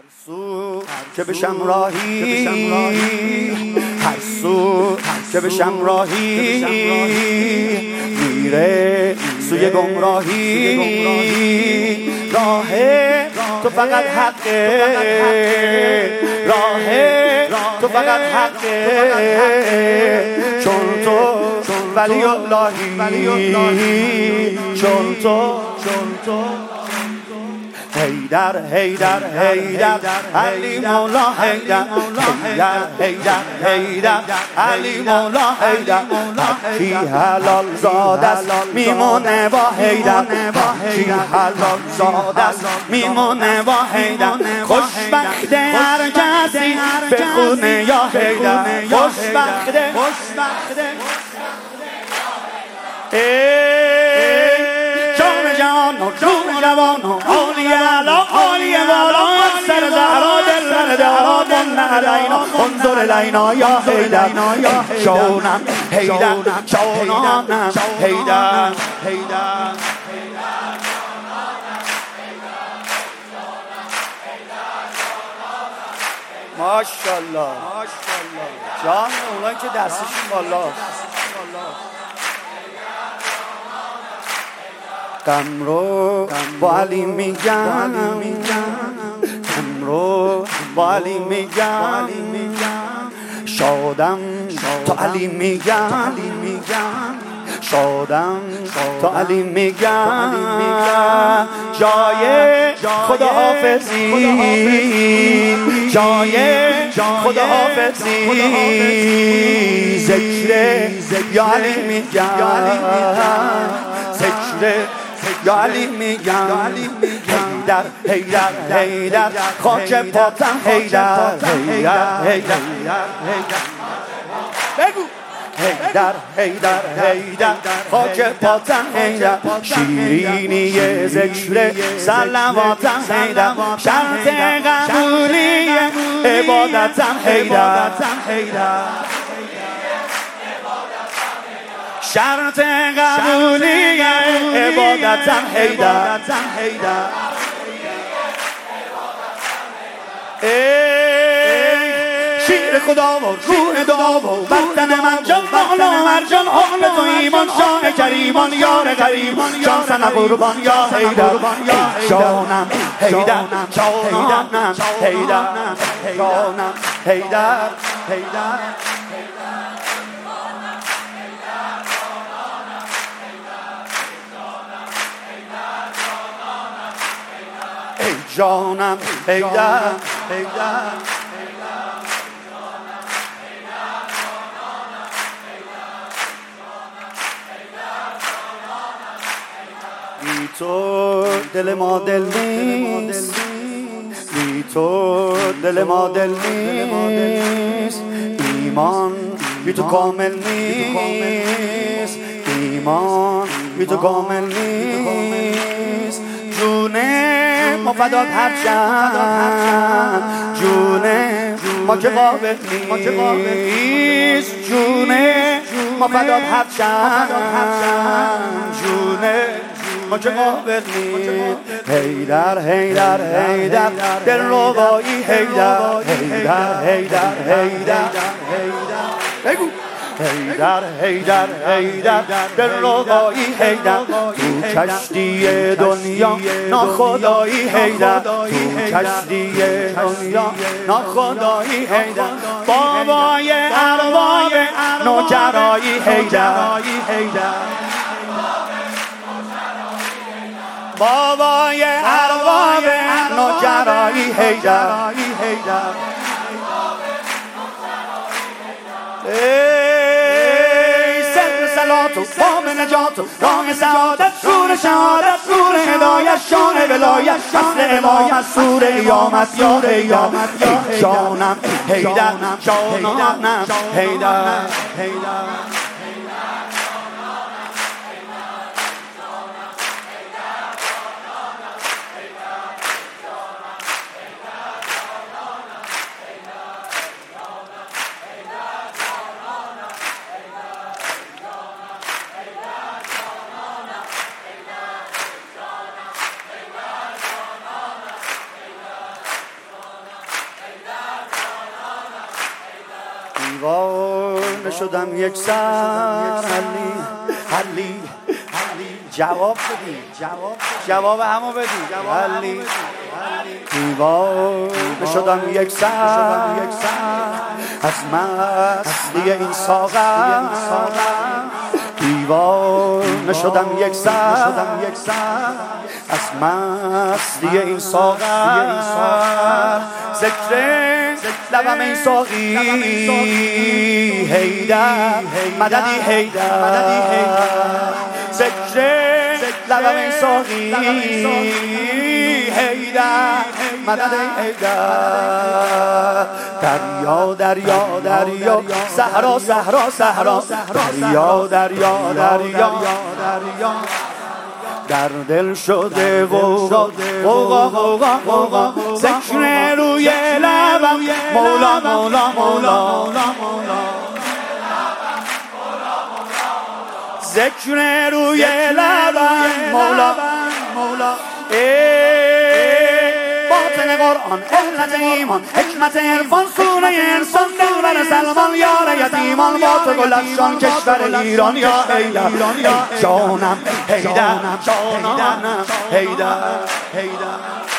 سو که بشم راهی، هر سو که بشم راهی، میره سوی گمراهی. راه تو فقط حقه، راه تو فقط حقه، چون تو ولی اللهی، چون تو حیدر حیدر حیدر علی مولا حیدر، حیدر حیدر حیدر علی مولا حیدر. هرچی حلال زاده است میمونه با حیدر، هرچی حلال زاده است میمونه با حیدر. خوشبخت هر کسی بخونه یا حیدر، خوشبخت جان جان و جون روان و عالی علا عالی بالا، سر زهرا دل دارا بن علینا انظر الینا یا حیدر. جانم حیدر جانانم حیدر، ماشاءالله جان اونایی که دستشون بالاست. غم رو با علی میگم، غم رو با علی میگم، شادم تا علی میگم، شادم تا علی میگم. جای خداحافظی، جای خداحافظی، ذکر یا علی میگم، ذکر یا علی میگم. حیدر حیدر حیدر خاک پاتم حیدر، حیدر حیدر بگو حیدر حیدر حیدر خاک پاتم حیدر. شیرینی ذکر صلواتم حیدر، شرط قبولی عبادتم حیدر، شرط قبولی عبادتم حیدر. شیر خدا و روح دعا و بدن من جان بالا مرجان، حال تو ایمان شاه کریمان یار غریبان، جان سن قربان یا حیدر. جانم حیدر جانانم حیدر، جانم حیدر جانم حیدر بی تو دل ما دل نیست، بی تو دل ما دل نیست. ایمان بی تو کامل نیست، ایمان بی تو کامل نیست. جونه ما فدات هرچند، جونه ما که قابل نیست. جونه ما فدات هرچند، جونه ما که قابل نیست. حیدر حیدر حیدر دل ربایی حیدر، حیدر حیدر حیدر بگو حیدر حیدر حیدر دل ربایی حیدر. تو کشتی دنیا ناخدایی حیدر، تو کشتی دنیا ناخدایی حیدر. بابای ارباب نوکرایی حیدر، بابای ارباب نوکرایی حیدر. صلات و بام نجات و راه سعادت، نور شهادت، نور هدایت، شان ولایت، اصل امامت، سور قیامت یا قیامت. جانم حیدر جانانم حیدر. دیوانه شدم یک سر حلی جواب بدی جواب همو بدی حلی دیوانه شدم یک سر از مستی این ساغر دیوانه شدم یک سر از مستی این ساغر ذکر لبم این ساقی حیدر مددی حیدر ذکر لبم این ساقی حیدر مددی حیدر دریا صحرا دریا در دل شده غوغا ذکر روی لبم مولا ذکر روی لبم مولا باطن قرآن علت ایمان حکمت عرفان سوره انسان دوران سلمان یار یتیمان با تو گل افشان کشور ایران یا حیدر جانم حیدر